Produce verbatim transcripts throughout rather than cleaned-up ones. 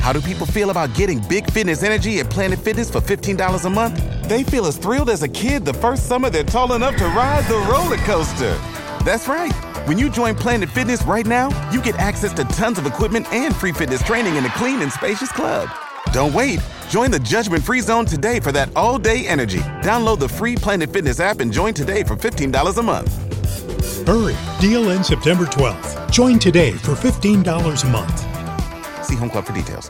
How do people feel about getting big fitness energy at Planet Fitness for fifteen dollars a month? They feel as thrilled as a kid the first summer they're tall enough to ride the roller coaster. That's right. When you join Planet Fitness right now, you get access to tons of equipment and free fitness training in a clean and spacious club. Don't wait. Join the judgment-free zone today for that all-day energy. Download the free Planet Fitness app and join today for fifteen dollars a month. Hurry. Deal ends September twelfth. Join today for fifteen dollars a month. See Home Club for details.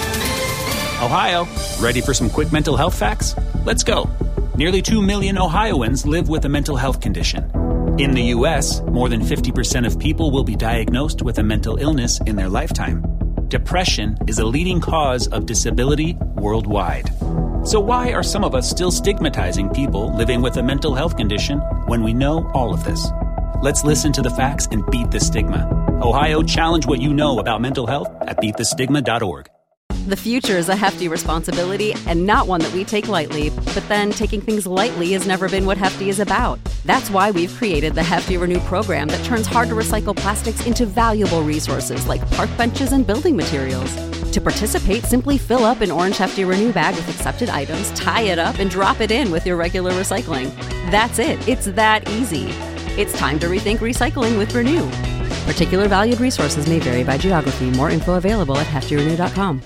Ohio, ready for some quick mental health facts? Let's go. Nearly two million Ohioans live with a mental health condition. In the U S, more than fifty percent of people will be diagnosed with a mental illness in their lifetime. Depression is a leading cause of disability worldwide. So why are some of us still stigmatizing people living with a mental health condition when we know all of this? Let's listen to the facts and beat the stigma. Ohio, challenge what you know about mental health at beat the stigma dot org. The future is a hefty responsibility and not one that we take lightly, but then taking things lightly has never been what Hefty is about. That's why we've created the Hefty Renew program that turns hard-to-recycle plastics into valuable resources like park benches and building materials. To participate, simply fill up an orange Hefty Renew bag with accepted items, tie it up, and drop it in with your regular recycling. That's it. It's that easy. It's time to rethink recycling with Renew. Particular valued resources may vary by geography. More info available at hefty renew dot com.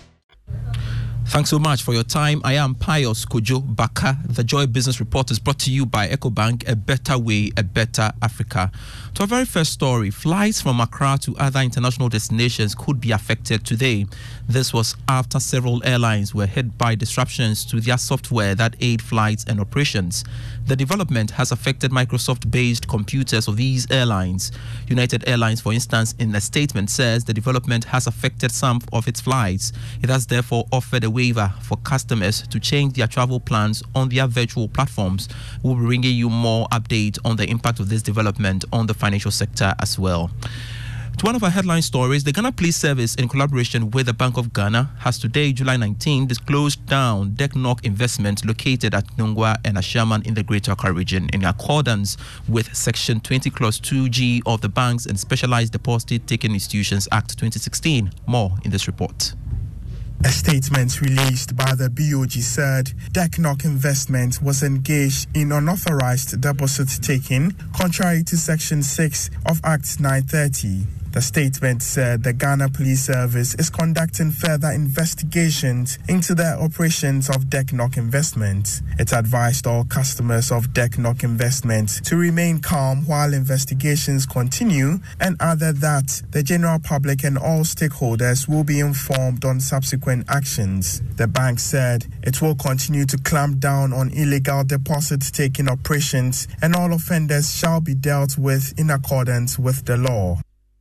Thanks so much for your time. I am Pius Kojo Baka. The Joy Business Report is brought to you by EcoBank, a better way, a better Africa. To our very first story, flights from Accra to other international destinations could be affected today. This was after several airlines were hit by disruptions to their software that aid flights and operations. The development has affected Microsoft-based computers of these airlines. United Airlines, for instance, in a statement says the development has affected some of its flights. It has therefore offered a waiver for customers to change their travel plans on their virtual platforms. We'll be bringing you more updates on the impact of this development on the financial sector as well. To one of our headline stories, the Ghana Police Service, in collaboration with the Bank of Ghana, has today, July nineteenth, disclosed down DECNOC investment located at Nungwa and Ashaman in the Greater Accra region in accordance with Section twenty, Clause two G of the Banks and Specialized Deposit-Taking Institutions Act twenty sixteen. More in this report. A statement released by the B O G said DECNOC Investment was engaged in unauthorized deposit taking, contrary to Section six of Act nine thirty. The statement said the Ghana Police Service is conducting further investigations into the operations of DECNOC Investment. It advised all customers of DECNOC Investment to remain calm while investigations continue and added that the general public and all stakeholders will be informed on subsequent actions. The bank said it will continue to clamp down on illegal deposit-taking operations and all offenders shall be dealt with in accordance with the law.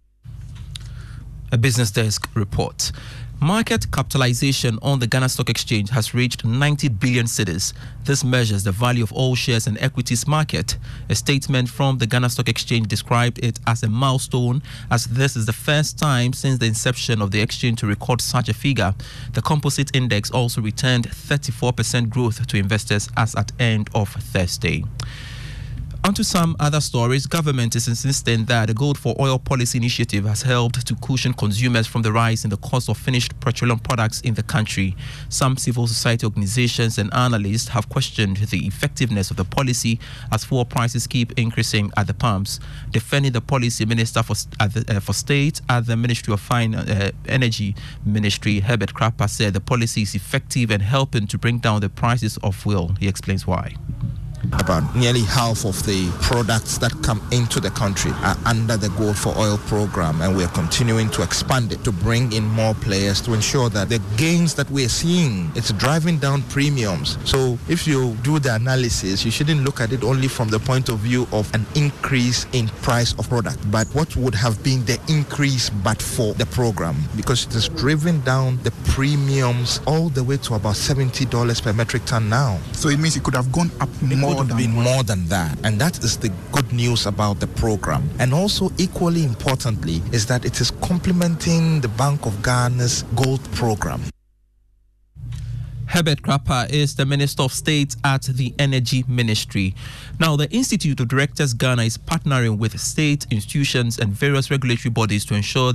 A Business Desk report. Market capitalization on the Ghana Stock Exchange has reached ninety billion cedis. This measures the value of all shares and equities market. A statement from the Ghana Stock Exchange described it as a milestone, as this is the first time since the inception of the exchange to record such a figure. The composite index also returned thirty-four percent growth to investors as at end of Thursday. On to some other stories. Government is insisting that the Gold for Oil policy initiative has helped to cushion consumers from the rise in the cost of finished petroleum products in the country. Some civil society organizations and analysts have questioned the effectiveness of the policy as fuel prices keep increasing at the pumps. Defending the policy, Minister for, uh, the, uh, for State at the Ministry of Fine, uh, Energy Ministry, Herbert Krapper, said the policy is effective and helping to bring down the prices of fuel. He explains why. About nearly half of the products that come into the country are under the Gold for Oil program, and we are continuing to expand it to bring in more players to ensure that the gains that we are seeing, it's driving down premiums. So if you do the analysis, you shouldn't look at it only from the point of view of an increase in price of product, but what would have been the increase but for the program, because it has driven down the premiums all the way to about seventy dollars per metric ton now. So it means it could have gone up more. It would have been more than that, and that is the good news about the program. And also equally importantly is that it is complementing the Bank of Ghana's gold program. Herbert Krapper is the Minister of State at the Energy Ministry. Now, the Institute of Directors Ghana is partnering with state institutions and various regulatory bodies to ensure the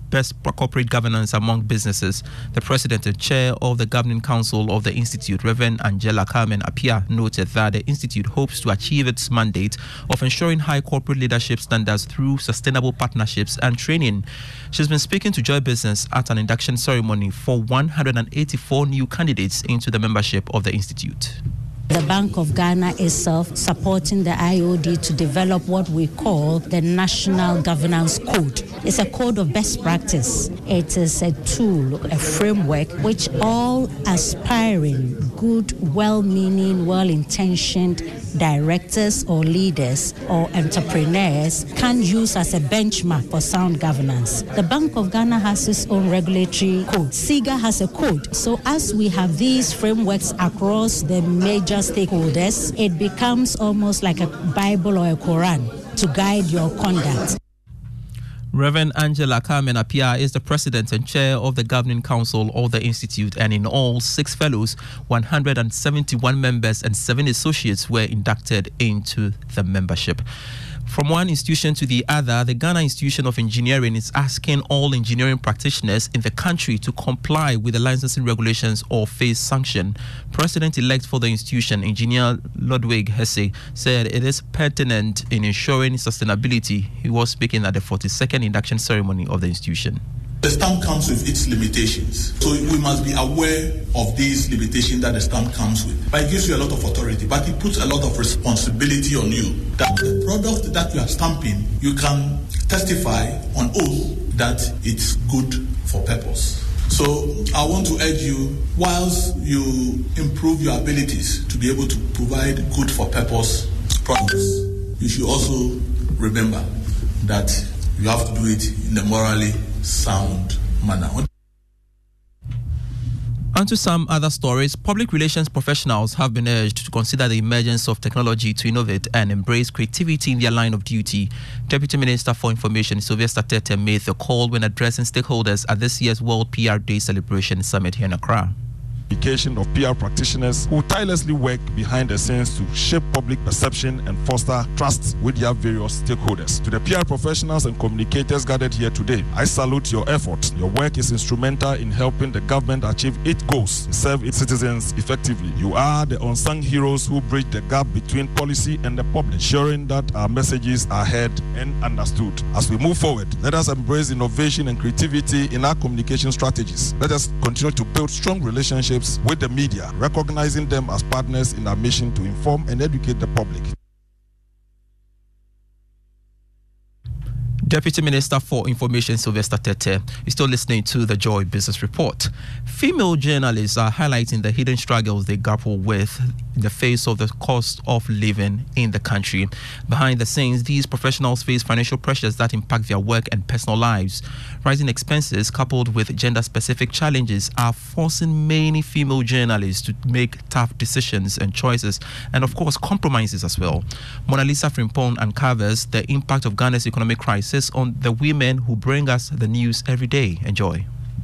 best corporate governance among businesses. The president and chair of the governing council of the institute, Reverend Angela Carmen Appiah, noted that the institute hopes to achieve its mandate of ensuring high corporate leadership standards through sustainable partnerships and training. She's been speaking to Joy Business at an induction ceremony for one hundred eighty-four new candidates into the membership of the institute. The Bank of Ghana itself supporting the I O D to develop what we call the National Governance Code. It's a code of best practice. It is a tool, a framework which all aspiring, good, well-meaning, well-intentioned directors or leaders or entrepreneurs can use as a benchmark for sound governance. The Bank of Ghana has its own regulatory code. SIGA has a code. So as we have these frameworks across the major stakeholders, it becomes almost like a Bible or a Quran to guide your conduct. Reverend Angela Carmen Appiah is the president and chair of the governing council of the institute, and in all, six fellows, one hundred seventy-one members and seven associates were inducted into the membership. From one institution to the other, the Ghana Institution of Engineering is asking all engineering practitioners in the country to comply with the licensing regulations or face sanction. President-elect for the institution, Engineer Ludwig Hesse, said it is pertinent in ensuring sustainability. He was speaking at the forty-second induction ceremony of the institution. The stamp comes with its limitations. So we must be aware of these limitations that the stamp comes with. But it gives you a lot of authority, but it puts a lot of responsibility on you. That the product that you are stamping, you can testify on oath that it's good for purpose. So I want to urge you, whilst you improve your abilities to be able to provide good for purpose products, you should also remember that you have to do it in a morally sound manner. On to some other stories. Public relations professionals have been urged to consider the emergence of technology to innovate and embrace creativity in their line of duty. Deputy Minister for Information Sylvester Tetteh made the call when addressing stakeholders at this year's World P R Day Celebration Summit here in Accra. Of P R practitioners who tirelessly work behind the scenes to shape public perception and foster trust with their various stakeholders. To the P R professionals and communicators gathered here today, I salute your effort. Your work is instrumental in helping the government achieve its goals and serve its citizens effectively. You are the unsung heroes who bridge the gap between policy and the public, ensuring that our messages are heard and understood. As we move forward, let us embrace innovation and creativity in our communication strategies. Let us continue to build strong relationships with the media, recognizing them as partners in our mission to inform and educate the public. Deputy Minister for Information Sylvester Tetteh is still listening to the Joy Business Report. Female journalists are highlighting the hidden struggles they grapple with in the face of the cost of living in the country. Behind the scenes, these professionals face financial pressures that impact their work and personal lives. Rising expenses coupled with gender-specific challenges are forcing many female journalists to make tough decisions and choices, and of course compromises as well. Mona Lisa Frimpong uncovers the impact of Ghana's economic crisis on the women who bring us the news every day. Enjoy.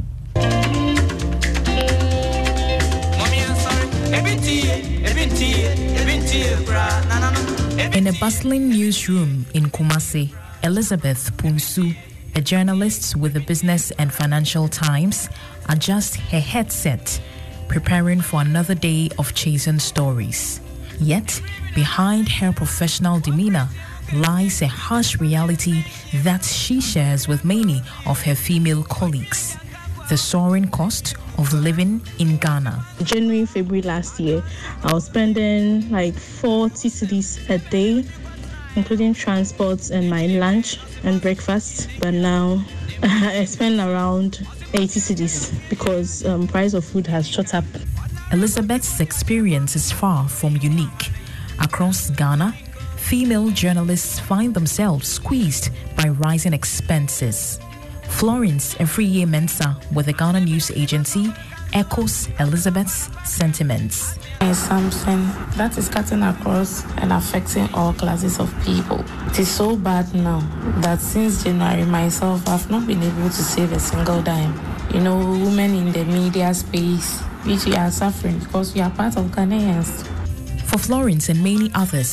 In a bustling newsroom in Kumasi, Elizabeth Punsu, a journalist with the Business and Financial Times, adjusts her headset, preparing for another day of chasing stories. Yet, behind her professional demeanor lies a harsh reality that she shares with many of her female colleagues: the soaring cost of living in Ghana. January, February last year, I was spending like forty cedis a day, including transports and my lunch and breakfast. But now I spend around eighty cedis because um, price of food has shot up. Elizabeth's experience is far from unique. Across Ghana, female journalists find themselves squeezed by rising expenses. Florence Efriye Mensah with the Ghana News Agency echoes Elizabeth's sentiments. It's something that is cutting across and affecting all classes of people. It is so bad now that since January myself, I've not been able to save a single dime. You know, women in the media space, which we are suffering because we are part of Ghanaians. For Florence and many others,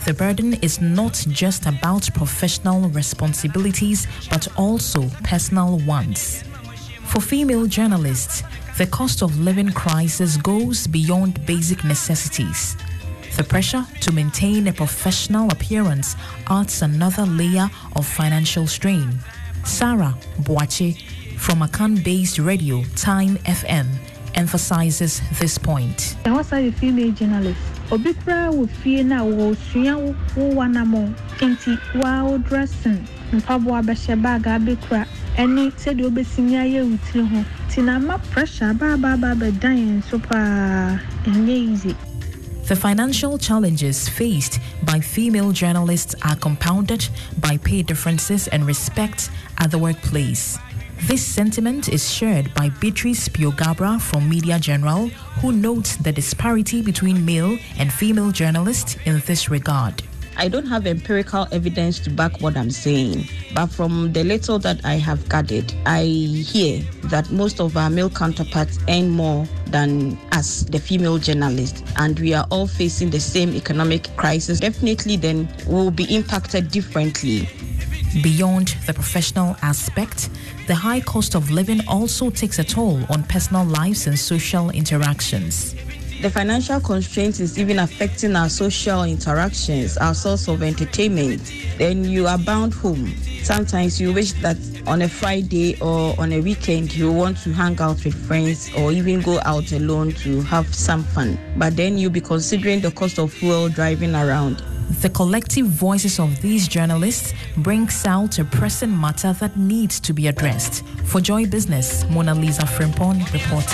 the burden is not just about professional responsibilities, but also personal ones. For female journalists, the cost of living crisis goes beyond basic necessities. The pressure to maintain a professional appearance adds another layer of financial strain. Sarah Boache from Akan-based radio Time F M emphasizes this point. I was a female journalist. Obikra would fear now was young wanamo, inti wow dressing, and Pabwa Bashabaga Bikra, and it said you'll be singing with you. Tinama pressure, Baba Baba dying super easy. The financial challenges faced by female journalists are compounded by pay differences and respect at the workplace. This sentiment is shared by Beatrice Piogabra from Media General, who notes the disparity between male and female journalists in this regard. I don't have empirical evidence to back what I'm saying, but from the little that I have gathered, I hear that most of our male counterparts earn more than us, the female journalists, and we are all facing the same economic crisis. Definitely then we'll be impacted differently. Beyond the professional aspect, the high cost of living also takes a toll on personal lives and social interactions. The financial constraints is even affecting our social interactions, our source of entertainment. Then you are bound home. Sometimes you wish that on a Friday or on a weekend you want to hang out with friends or even go out alone to have some fun. But then you'll be considering the cost of fuel driving around. The collective voices of these journalists brings out a pressing matter that needs to be addressed. For Joy Business, Mona Lisa Frimpong reporting.